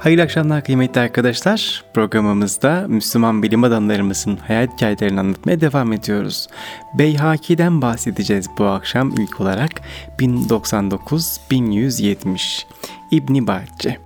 Hayırlı akşamlar kıymetli arkadaşlar. Programımızda Müslüman bilim adamlarımızın hayat hikayelerini anlatmaya devam ediyoruz. Beyhaki'den bahsedeceğiz bu akşam ilk olarak. 1099-1170 İbn Bacce.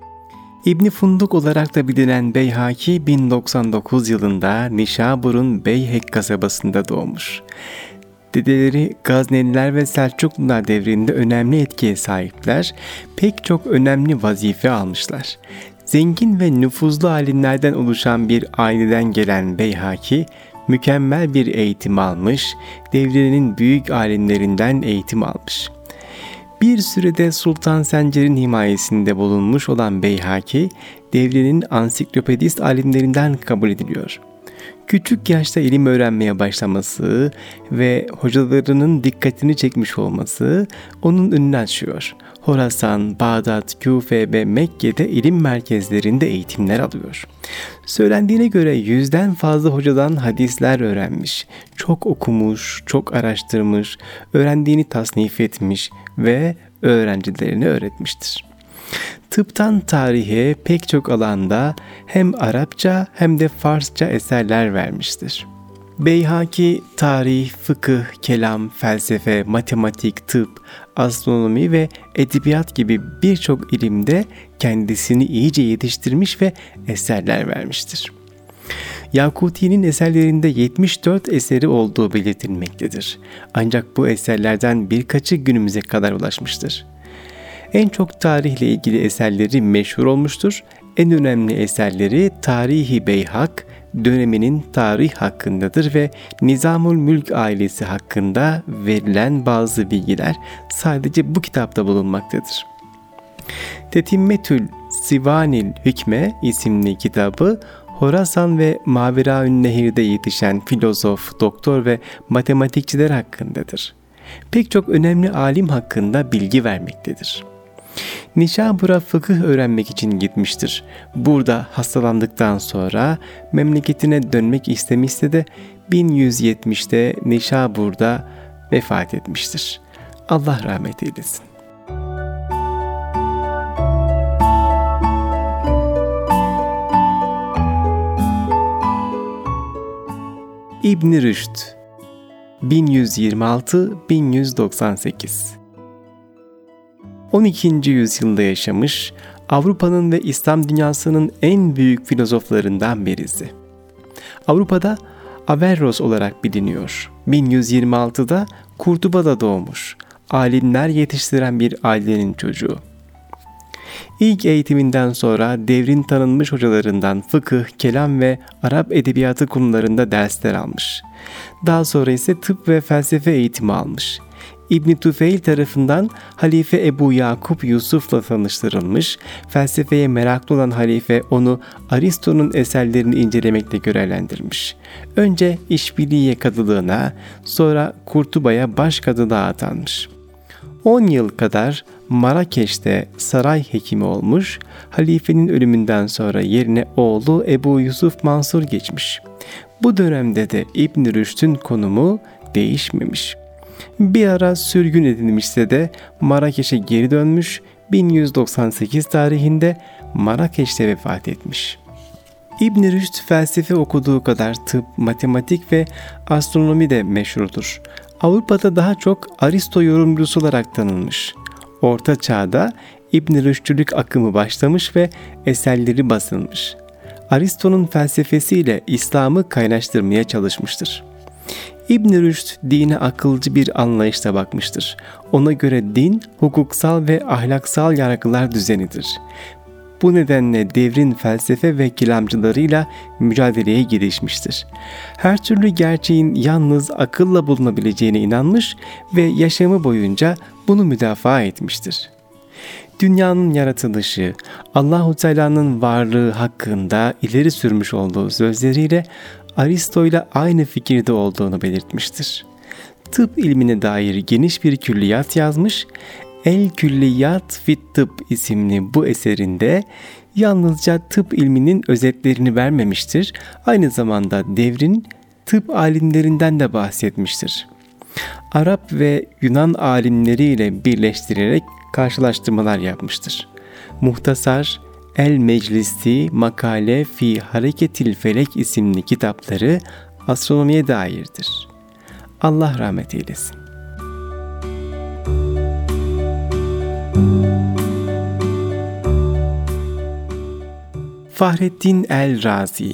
İbn Funduk olarak da bilinen Beyhaki 1099 yılında Nişabur'un Beyhek kasabasında doğmuş. Dedeleri Gazneliler ve Selçuklular devrinde önemli etkiye sahipler, pek çok önemli vazife almışlar. Zengin ve nüfuzlu alimlerden oluşan bir aileden gelen Beyhaki, mükemmel bir eğitim almış, devrinin büyük alimlerinden eğitim almış. Bir sürede Sultan Sencer'in himayesinde bulunmuş olan Beyhaki, devrinin ansiklopedist alimlerinden kabul ediliyor. Küçük yaşta ilim öğrenmeye başlaması ve hocalarının dikkatini çekmiş olması onun önünü açıyor. Horasan, Bağdat, Küfe ve Mekke'de ilim merkezlerinde eğitimler alıyor. Söylendiğine göre 100'den fazla hocadan hadisler öğrenmiş, çok okumuş, çok araştırmış, öğrendiğini tasnif etmiş ve öğrencilerine öğretmiştir. Tıptan tarihe pek çok alanda hem Arapça hem de Farsça eserler vermiştir. Beyhaki tarih, fıkıh, kelam, felsefe, matematik, tıp, astronomi ve edebiyat gibi birçok ilimde kendisini iyice yetiştirmiş ve eserler vermiştir. Yakuti'nin eserlerinde 74 eseri olduğu belirtilmektedir. Ancak bu eserlerden birkaçı günümüze kadar ulaşmıştır. En çok tarihle ilgili eserleri meşhur olmuştur. En önemli eserleri Tarihi Beyhak, döneminin tarih hakkındadır ve Nizamül Mülk ailesi hakkında verilen bazı bilgiler sadece bu kitapta bulunmaktadır. Tetimmetül Sivanil Hükme isimli kitabı, Horasan ve Maveraün Nehir'de yetişen filozof, doktor ve matematikçiler hakkındadır. Pek çok önemli alim hakkında bilgi vermektedir. Nişabur'a fıkıh öğrenmek için gitmiştir. Burada hastalandıktan sonra memleketine dönmek istemişse de 1170'te Nişabur'da vefat etmiştir. Allah rahmet eylesin. İbn Rüşd 1126-1198 12. yüzyılda yaşamış, Avrupa'nın ve İslam dünyasının en büyük filozoflarından birisi. Avrupa'da Averroes olarak biliniyor. 1126'da Kurtuba'da doğmuş, alimler yetiştiren bir ailenin çocuğu. İlk eğitiminden sonra devrin tanınmış hocalarından fıkıh, kelam ve Arap edebiyatı konularında dersler almış. Daha sonra ise tıp ve felsefe eğitimi almış. İbn Tufeyl tarafından Halife Ebu Yakup Yusuf'la tanıştırılmış, felsefeye meraklı olan halife onu Aristo'nun eserlerini incelemekle görevlendirmiş. Önce İşbiliye kadılığına, sonra Kurtuba'ya başkadılığa atanmış. 10 yıl kadar Marrakeş'te saray hekimi olmuş, halifenin ölümünden sonra yerine oğlu Ebu Yusuf Mansur geçmiş. Bu dönemde de İbn Rüşd'ün konumu değişmemiş. Bir ara sürgün edilmişse de Marrakeş'e geri dönmüş, 1198 tarihinde Marrakeş'te vefat etmiş. İbn Rüşd felsefe okuduğu kadar tıp, matematik ve astronomi de meşhurdur. Avrupa'da daha çok Aristo yorumcusu olarak tanınmış. Orta Çağ'da İbn Rüşdçülük akımı başlamış ve eserleri basılmış. Aristo'nun felsefesiyle İslam'ı kaynaştırmaya çalışmıştır. İbn Rüşd dine akılcı bir anlayışla bakmıştır. Ona göre din, hukuksal ve ahlaksal yargılar düzenidir. Bu nedenle devrin felsefe ve kelamcılarıyla mücadeleye girişmiştir. Her türlü gerçeğin yalnız akılla bulunabileceğine inanmış ve yaşamı boyunca bunu müdafaa etmiştir. Dünyanın yaratılışı, Allahu Teala'nın varlığı hakkında ileri sürmüş olduğu sözleriyle Aristo ile aynı fikirde olduğunu belirtmiştir. Tıp ilmine dair geniş bir külliyat yazmış, El Külliyat fit Tıp isimli bu eserinde yalnızca tıp ilminin özetlerini vermemiştir, aynı zamanda devrin tıp alimlerinden de bahsetmiştir. Arap ve Yunan alimleriyle birleştirerek karşılaştırmalar yapmıştır. Muhtasar El Meclisi Makale fi Hareketil Felek isimli kitapları astronomiye dairdir. Allah rahmet eylesin. Fahrettin el-Razi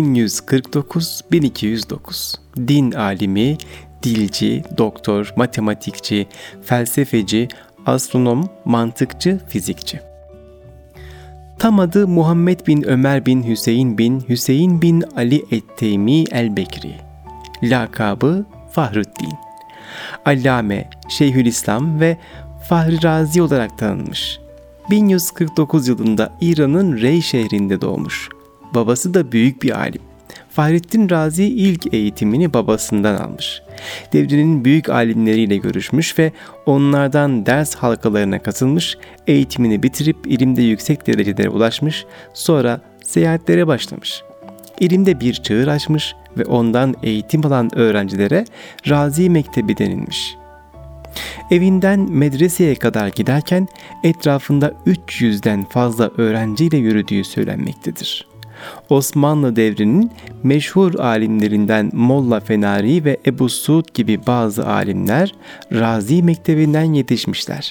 1149-1209 din alimi, dilci, doktor, matematikçi, felsefeci, astronom, mantıkçı, fizikçi. Tam adı Muhammed bin Ömer bin Hüseyin bin Ali et-Teymi el-Bekri. Lakabı Fahruddin. Allame, Şeyhülislam ve Fahri Razi olarak tanınmış. 1149 yılında İran'ın Rey şehrinde doğmuş. Babası da büyük bir alim. Fahrettin Razi ilk eğitimini babasından almış. Devrinin büyük alimleriyle görüşmüş ve onlardan ders halkalarına katılmış, eğitimini bitirip ilimde yüksek derecelere ulaşmış, sonra seyahatlere başlamış. İlimde bir çığır açmış ve ondan eğitim alan öğrencilere Razi Mektebi denilmiş. Evinden medreseye kadar giderken etrafında 300'den fazla öğrenciyle yürüdüğü söylenmektedir. Osmanlı devrinin meşhur alimlerinden Molla Fenari ve Ebu Suud gibi bazı alimler Razi Mektebi'nden yetişmişler.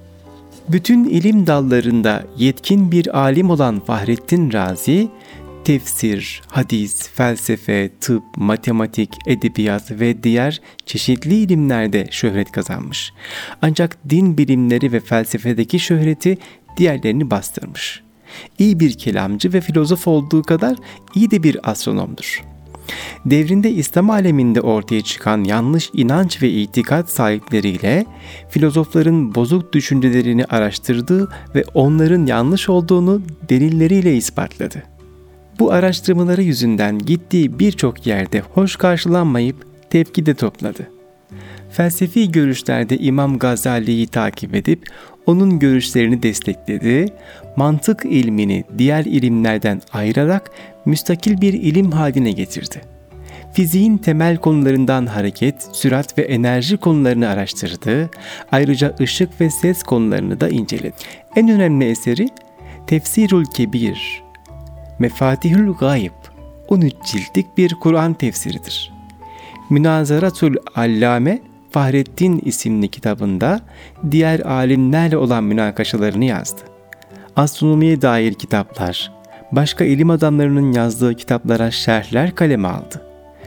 Bütün ilim dallarında yetkin bir alim olan Fahrettin Razi, tefsir, hadis, felsefe, tıp, matematik, edebiyat ve diğer çeşitli ilimlerde şöhret kazanmış. Ancak din bilimleri ve felsefedeki şöhreti diğerlerini bastırmış. İyi bir kelamcı ve filozof olduğu kadar iyi de bir astronomdur. Devrinde İslam aleminde ortaya çıkan yanlış inanç ve itikat sahipleriyle filozofların bozuk düşüncelerini araştırdı ve onların yanlış olduğunu delilleriyle ispatladı. Bu araştırmaları yüzünden gittiği birçok yerde hoş karşılanmayıp tepki de topladı. Felsefi görüşlerde İmam Gazali'yi takip edip onun görüşlerini destekledi, mantık ilmini diğer ilimlerden ayırarak müstakil bir ilim haline getirdi. Fiziğin temel konularından hareket, sürat ve enerji konularını araştırdı, ayrıca ışık ve ses konularını da inceledi. En önemli eseri Tefsirul Kebir, Mefatihül Gayb, 13 ciltlik bir Kur'an tefsiridir. Münazaratul Allame Fahrettin isimli kitabında diğer alimlerle olan münakaşalarını yazdı. Astronomiye dair kitaplar, başka ilim adamlarının yazdığı kitaplara şerhler kaleme aldı.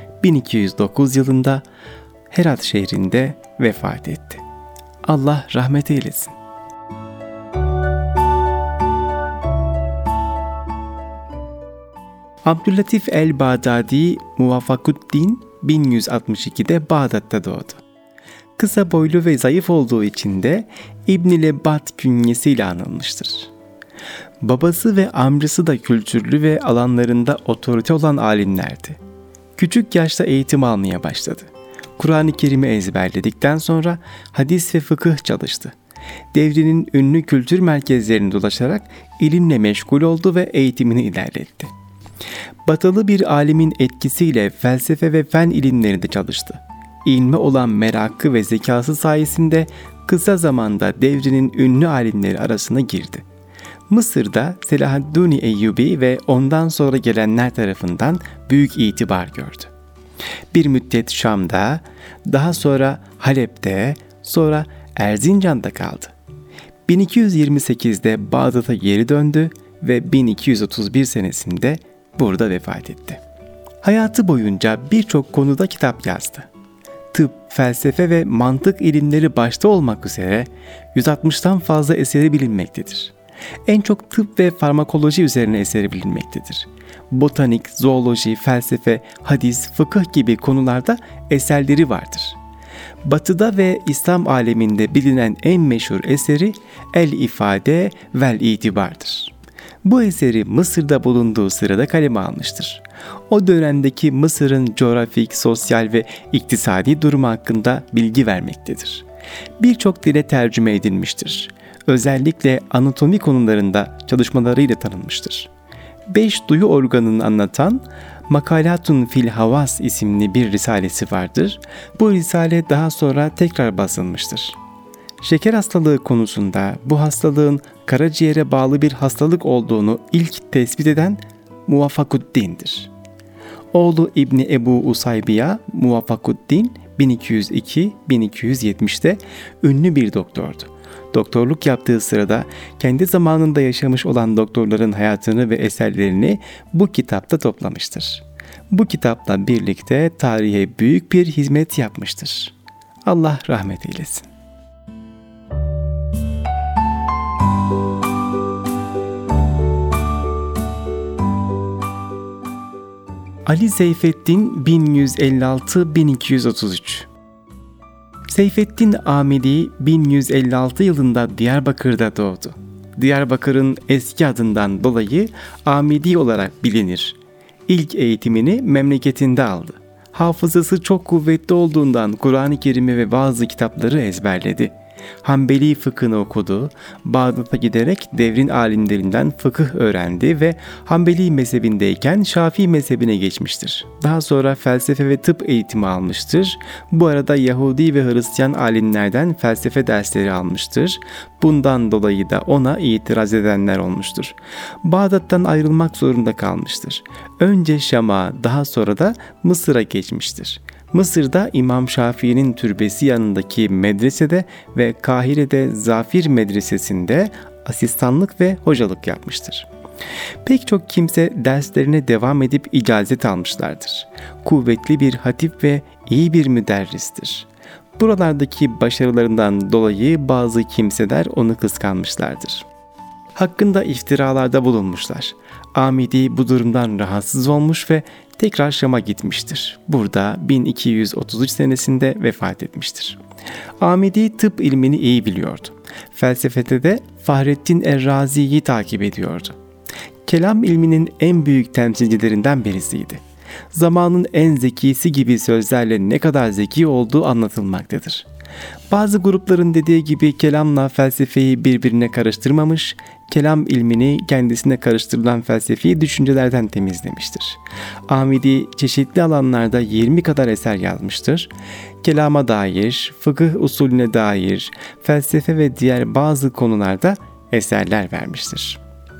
1209 yılında Herat şehrinde vefat etti. Allah rahmet eylesin. Abdüllatif el-Bağdadi Muvaffakuddin 1162'de Bağdat'ta doğdu. Kısa boylu ve zayıf olduğu için de İbn-i Lebat künyesiyle anılmıştır. Babası ve amcası da kültürlü ve alanlarında otorite olan alimlerdi. Küçük yaşta eğitim almaya başladı. Kur'an-ı Kerim'i ezberledikten sonra hadis ve fıkıh çalıştı. Devrinin ünlü kültür merkezlerini dolaşarak ilimle meşgul oldu ve eğitimini ilerletti. Batılı bir alimin etkisiyle felsefe ve fen ilimlerinde çalıştı. İlme olan merakı ve zekası sayesinde kısa zamanda devrinin ünlü alimleri arasına girdi. Mısır'da Selahaddin Eyyubi ve ondan sonra gelenler tarafından büyük itibar gördü. Bir müddet Şam'da, daha sonra Halep'te, sonra Erzincan'da kaldı. 1228'de Bağdat'a geri döndü ve 1231 senesinde burada vefat etti. Hayatı boyunca birçok konuda kitap yazdı. Tıp, felsefe ve mantık ilimleri başta olmak üzere 160'tan fazla eseri bilinmektedir. En çok tıp ve farmakoloji üzerine eseri bilinmektedir. Botanik, zooloji, felsefe, hadis, fıkıh gibi konularda eserleri vardır. Batı'da ve İslam aleminde bilinen en meşhur eseri El-İfade vel-İtibar'dır. Bu eseri Mısır'da bulunduğu sırada kaleme almıştır. O dönemdeki Mısır'ın coğrafik, sosyal ve iktisadi durumu hakkında bilgi vermektedir. Birçok dile tercüme edilmiştir. Özellikle anatomi konularında çalışmalarıyla tanınmıştır. 5 duyu organını anlatan Makalatun fil Havas isimli bir risalesi vardır. Bu risale daha sonra tekrar basılmıştır. Şeker hastalığı konusunda bu hastalığın karaciğere bağlı bir hastalık olduğunu ilk tespit eden Muvaffakuddin'dir. Oğlu İbni Ebu Usaybiya Muvaffakuddin 1202-1270'te ünlü bir doktordu. Doktorluk yaptığı sırada kendi zamanında yaşamış olan doktorların hayatını ve eserlerini bu kitapta toplamıştır. Bu kitapla birlikte tarihe büyük bir hizmet yapmıştır. Allah rahmet eylesin. Ali Seyfettin 1156-1233. Seyfettin Amidi 1156 yılında Diyarbakır'da doğdu. Diyarbakır'ın eski adından dolayı Amidi olarak bilinir. İlk eğitimini memleketinde aldı. Hafızası çok kuvvetli olduğundan Kur'an-ı Kerim'i ve bazı kitapları ezberledi. Hanbeli fıkhını okudu, Bağdat'a giderek devrin alimlerinden fıkıh öğrendi ve Hanbeli mezhebindeyken Şafii mezhebine geçmiştir. Daha sonra felsefe ve tıp eğitimi almıştır. Bu arada Yahudi ve Hristiyan alimlerden felsefe dersleri almıştır. Bundan dolayı da ona itiraz edenler olmuştur. Bağdat'tan ayrılmak zorunda kalmıştır. Önce Şam'a, daha sonra da Mısır'a geçmiştir. Mısır'da İmam Şafii'nin türbesi yanındaki medresede ve Kahire'de Zafir Medresesi'nde asistanlık ve hocalık yapmıştır. Pek çok kimse derslerine devam edip icazet almışlardır. Kuvvetli bir hatip ve iyi bir müderristir. Buralardaki başarılarından dolayı bazı kimseler onu kıskanmışlardır. Hakkında iftiralarda bulunmuşlar. Amidi bu durumdan rahatsız olmuş ve tekrar Şam'a gitmiştir. Burada 1233 senesinde vefat etmiştir. Amidi tıp ilmini iyi biliyordu. Felsefede de Fahrettin Er-Razi'yi takip ediyordu. Kelam ilminin en büyük temsilcilerinden birisiydi. Zamanın en zekisi gibi sözlerle ne kadar zeki olduğu anlatılmaktadır. Bazı grupların dediği gibi kelamla felsefeyi birbirine karıştırmamış, kelam ilmini kendisine karıştırılan felsefi düşüncelerden temizlemiştir. Amidi çeşitli alanlarda 20 kadar eser yazmıştır. Kelama dair, fıkıh usulüne dair, felsefe ve diğer bazı konularda eserler vermiştir.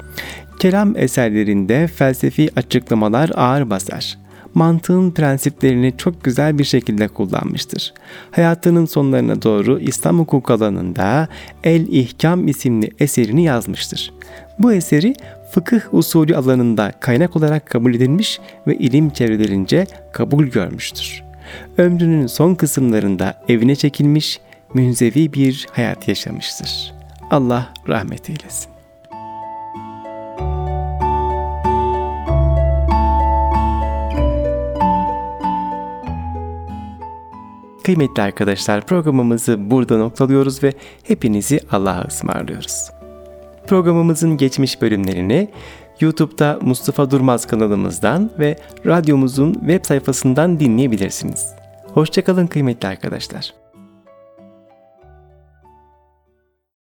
Kelam eserlerinde felsefi açıklamalar ağır basar. Mantığın prensiplerini çok güzel bir şekilde kullanmıştır. Hayatının sonlarına doğru İslam hukuk alanında El-İhkam isimli eserini yazmıştır. Bu eseri fıkıh usulü alanında kaynak olarak kabul edilmiş ve ilim çevrelerince kabul görmüştür. Ömrünün son kısımlarında evine çekilmiş, münzevi bir hayat yaşamıştır. Allah rahmet eylesin. Kıymetli arkadaşlar, programımızı burada noktalıyoruz ve hepinizi Allah'a ısmarlıyoruz. Programımızın geçmiş bölümlerini YouTube'da Mustafa Durmaz kanalımızdan ve radyomuzun web sayfasından dinleyebilirsiniz. Hoşça kalın kıymetli arkadaşlar.